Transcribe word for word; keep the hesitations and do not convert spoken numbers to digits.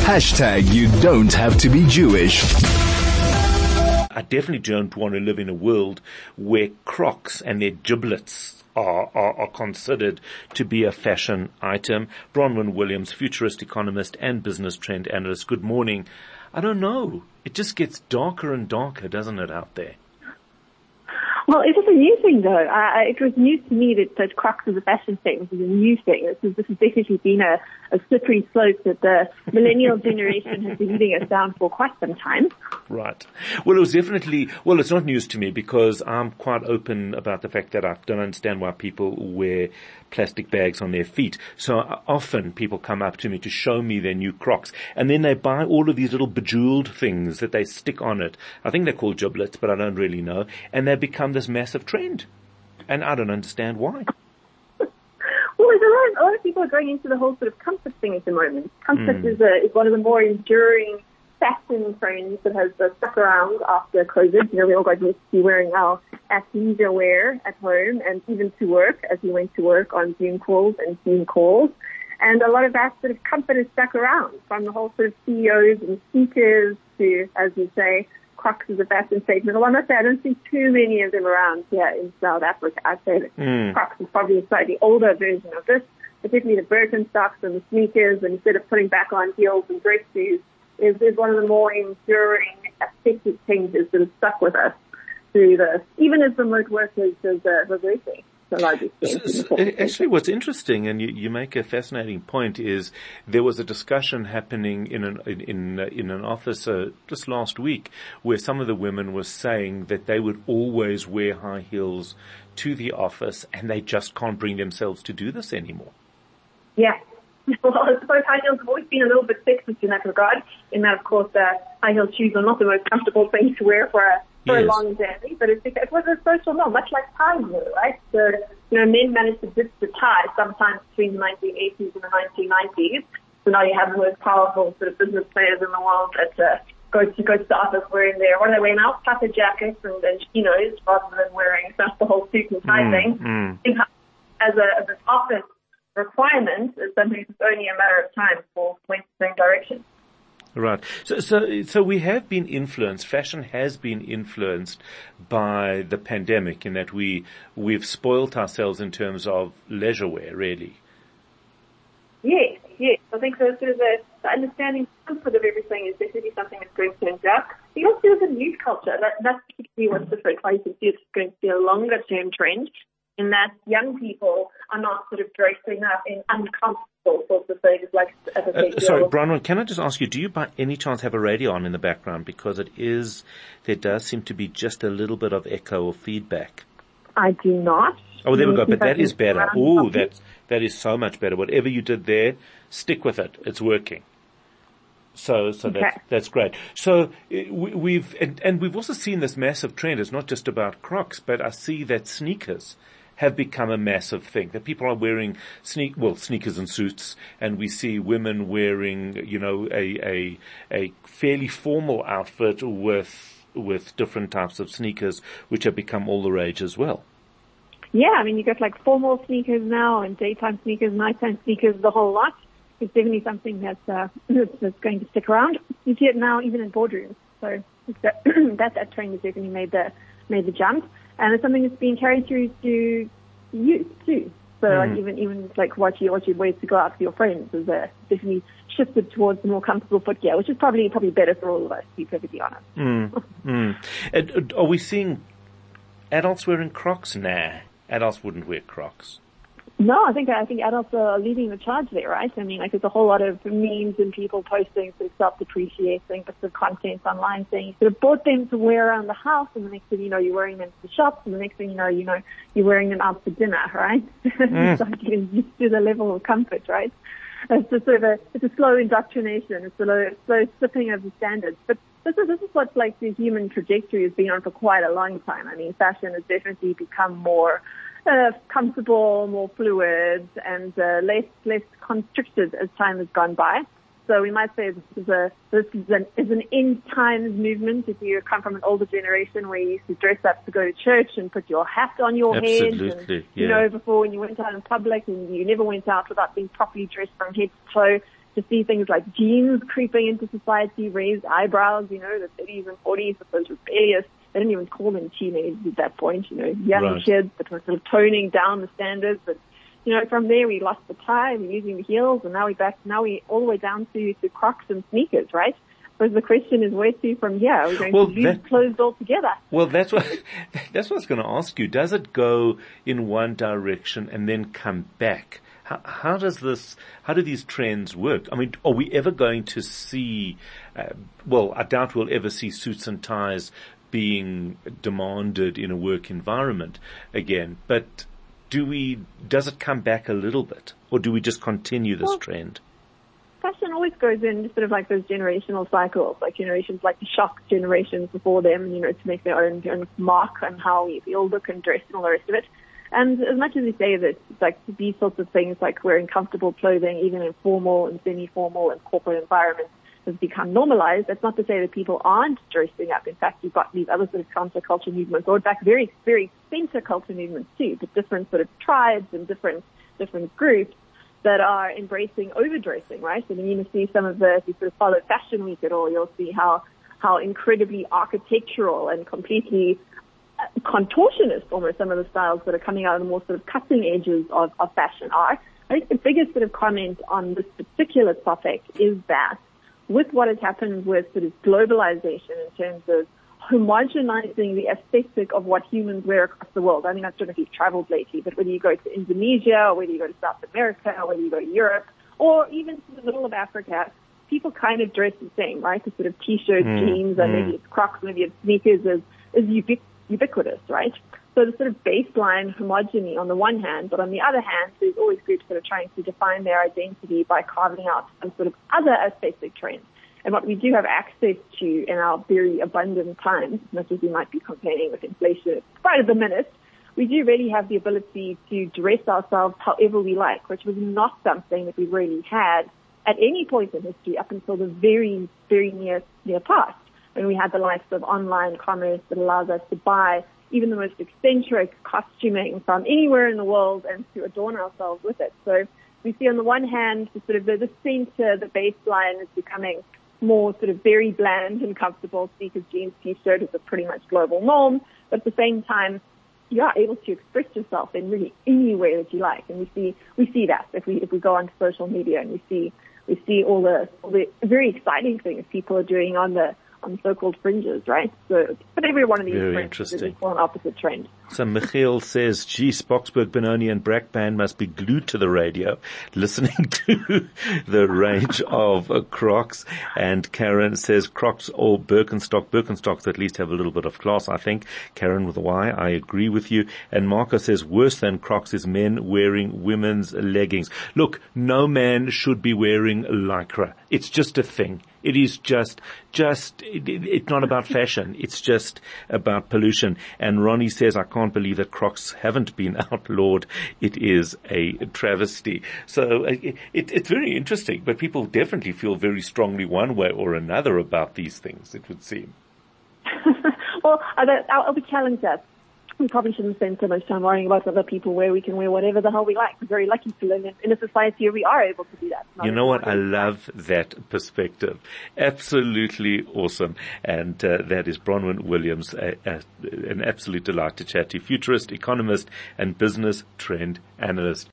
Hashtag you don't have to be Jewish. I definitely don't want to live in a world where Crocs and their giblets are, are, are considered to be a fashion item. Bronwyn Williams, futurist economist and business trend analyst. Good morning. I don't know. It just gets darker and darker, doesn't it, out there? Well, it was a new thing, though. Uh, it was news to me that, that Crocs is a fashion thing. This is a new thing. This, is, this has definitely been a, a slippery slope that the millennial generation has been leading us down for quite some time. Right. Well, it was definitely, well, it's not news to me because I'm quite open about the fact that I don't understand why people wear plastic bags on their feet. So often people come up to me to show me their new Crocs, and then they buy all of these little bejeweled things that they stick on it. I think they're called giblets, but I don't really know. And they become this massive trend. And I don't understand why. Well, there's a lot, a lot of people are going into the whole sort of comfort thing at the moment. Comfort mm. is, a, is one of the more enduring fashion trends that has uh, stuck around after COVID. You know, we all got used to wearing our athleisure wear at home and even to work as we went to work on Zoom calls and Zoom calls. And a lot of that sort of comfort has stuck around, from the whole sort of C E Os and sneakers to, as you say, Crocs is a fashion statement. Well, I must say, I don't see too many of them around here in South Africa. I'd say that mm. Crocs is probably a slightly older version of this, particularly the Birkenstocks and the sneakers, and instead of putting back on heels and dress shoes, is, is one of the more enduring aesthetic changes that have stuck with us through the, even as remote workers has uh, reversing. Actually, what's interesting, and you, you make a fascinating point, is there was a discussion happening in an in in, uh, in an office uh, just last week where some of the women were saying that they would always wear high heels to the office, and they just can't bring themselves to do this anymore. Yeah. Well, I suppose high heels have always been a little bit sexist in that regard, in that, of course, uh, high heel shoes are not the most comfortable thing to wear for a for yes. a long journey, but it's, it was a social norm, much like ties were, right? So, you know, men managed to ditch the tie sometime between the nineteen eighties and the nineteen nineties. So now you have the most powerful sort of business players in the world that uh, go to go to the office wearing their, what are they wearing now? Puffer jackets and, and chinos rather than wearing just the whole suit and tie mm, thing. Mm. As, a, as an office requirement, it's something that's only a matter of time for went the same direction. Right. So, so, so we have been influenced, fashion has been influenced by the pandemic in that we, we've spoilt ourselves in terms of leisure wear, really. Yes, yes. I think so, sort of the, the understanding comfort of everything is definitely something that's going to end up. You also look at youth culture. That, that's particularly what's different. I can see it's going to be a longer term trend in that young people are not sort of dressing up in uncomfortable sorts of things like, as I said, uh, sorry, Bronwyn, can I just ask you, do you by any chance have a radio on in the background? Because it is, there does seem to be just a little bit of echo or feedback. I do not. Oh, there we go, but that is better. Oh, that's, that is so much better. Whatever you did there, stick with it. It's working. So, so okay. that's, that's great. So we, we've, and, and we've also seen this massive trend. It's not just about Crocs, but I see that sneakers have become a massive thing, that people are wearing sneak, well, sneakers and suits, and we see women wearing, you know, a, a, a fairly formal outfit with, with different types of sneakers, which have become all the rage as well. Yeah, I mean, you got like formal sneakers now and daytime sneakers, nighttime sneakers, the whole lot. It's definitely something that's, uh, that's going to stick around. You see it now even in boardrooms. So it's that, that, that trend has definitely made the, made the jump. And it's something that's been carried through to youth too. So mm. like even even like what you what you wear to go out with your friends is uh, definitely shifted towards the more comfortable footgear, which is probably probably better for all of us, to be perfectly honest. Mm. mm. And, are we seeing adults wearing Crocs? Nah, adults wouldn't wear Crocs. No, I think I think adults are leading the charge there, right? I mean, like there's a whole lot of memes and people posting sort of self-depreciating bits of content online saying you sort of bought them to wear around the house, and the next thing you know, you're wearing them to the shops, and the next thing you know, you know, you're wearing them out for dinner, right? Mm. It's like getting used to the level of comfort, right? It's just sort of a it's a slow indoctrination, it's a slow, slow slipping of the standards, but. This is, this is what like the human trajectory has been on for quite a long time. I mean, fashion has definitely become more uh, comfortable, more fluid, and uh, less less constricted as time has gone by. So we might say this is a this is an, is an end times movement. If you come from an older generation where you used to dress up to go to church and put your hat on your Absolutely, head, and, yeah. you know, before when you went out in public and you never went out without being properly dressed from head to toe. to see things like jeans creeping into society, raised eyebrows, you know, the thirties and forties, those rebellious. They didn't even call them teenagers at that point, you know, young Right. kids that were sort of toning down the standards. But, you know, from there we lost the tie, we're using the heels, and now we're back, now we're all the way down to, to Crocs and sneakers, right? So the question is, where to from here? Are we going Well, to lose that- clothes altogether? Well, that's what, that's what I was going to ask you. Does it go in one direction and then come back? How, how does this, how do these trends work? I mean, are we ever going to see, uh, well, I doubt we'll ever see suits and ties being demanded in a work environment again, but do we, does it come back a little bit, or do we just continue this Well, trend? Fashion always goes in sort of like those generational cycles, like generations like the shock generations before them, you know, to make their own, their own mark on how we all look and dress and all the rest of it. And as much as we say that, like, these sorts of things, like wearing comfortable clothing, even in formal and semi-formal and corporate environments, has become normalized, that's not to say that people aren't dressing up. In fact, you've got these other sort of counterculture movements, or in fact, very, very center culture movements too, but different sort of tribes and different, different groups that are embracing overdressing, right? And then you see some of the, if you sort of follow Fashion Week at all, you'll see how, how incredibly architectural and completely contortionist almost some of the styles that are coming out of the more sort of cutting edges of, of fashion are. I think the biggest sort of comment on this particular topic is that with what has happened with sort of globalization in terms of homogenizing the aesthetic of what humans wear across the world. I mean, I don't know if you've traveled lately, but whether you go to Indonesia or whether you go to South America or whether you go to Europe or even to the middle of Africa, people kind of dress the same, right? The sort of t-shirts, Mm, jeans, and mm. maybe it's Crocs, maybe it's sneakers is, is ubiqu- ubiquitous, right? So the sort of baseline homogeny on the one hand, but on the other hand, there's always groups that are trying to define their identity by carving out some sort of other aesthetic trends. And what we do have access to in our very abundant times, much as we might be complaining with inflation right at the minute, we do really have the ability to dress ourselves however we like, which was not something that we really had at any point in history up until the very, very near, near past, when we had the likes of online commerce that allows us to buy even the most eccentric costuming from anywhere in the world and to adorn ourselves with it. So we see on the one hand, the sort of the, the center, the baseline is becoming more sort of very bland and comfortable. Sneakers, jeans, t-shirt is a pretty much global norm. But at the same time, you are able to express yourself in really any way that you like. And we see, we see that if we, if we go onto social media and we see, we see all the, all the very exciting things people are doing on the, on so-called fringes, right? So, but every one of these Very fringes is interesting. equal an opposite trend. So Michiel says, gee, Spocksburg, Benoni and Brackband must be glued to the radio listening to the range of uh, Crocs. And Karen says Crocs or Birkenstock. Birkenstocks at least have a little bit of class, I think. Karen with a Y, I agree with you. And Marco says worse than Crocs is men wearing women's leggings. Look, no man should be wearing Lycra. It's just a thing. It is just, just, it, it, it's not about fashion. It's just about pollution. And Ronnie says, I can't believe that Crocs haven't been outlawed. It is a travesty. So uh, it, it's very interesting, but people definitely feel very strongly one way or another about these things, it would seem. Well, I'll, I'll be challenged that. We probably shouldn't spend so much time worrying about other people where we can wear whatever the hell we like. We're very lucky to live in, in a society where we are able to do that. Not You know what? I everyone is. love that perspective. Absolutely awesome. And uh, that is Bronwyn Williams, a, a, an absolute delight to chat to. Futurist, economist, and business trend analyst.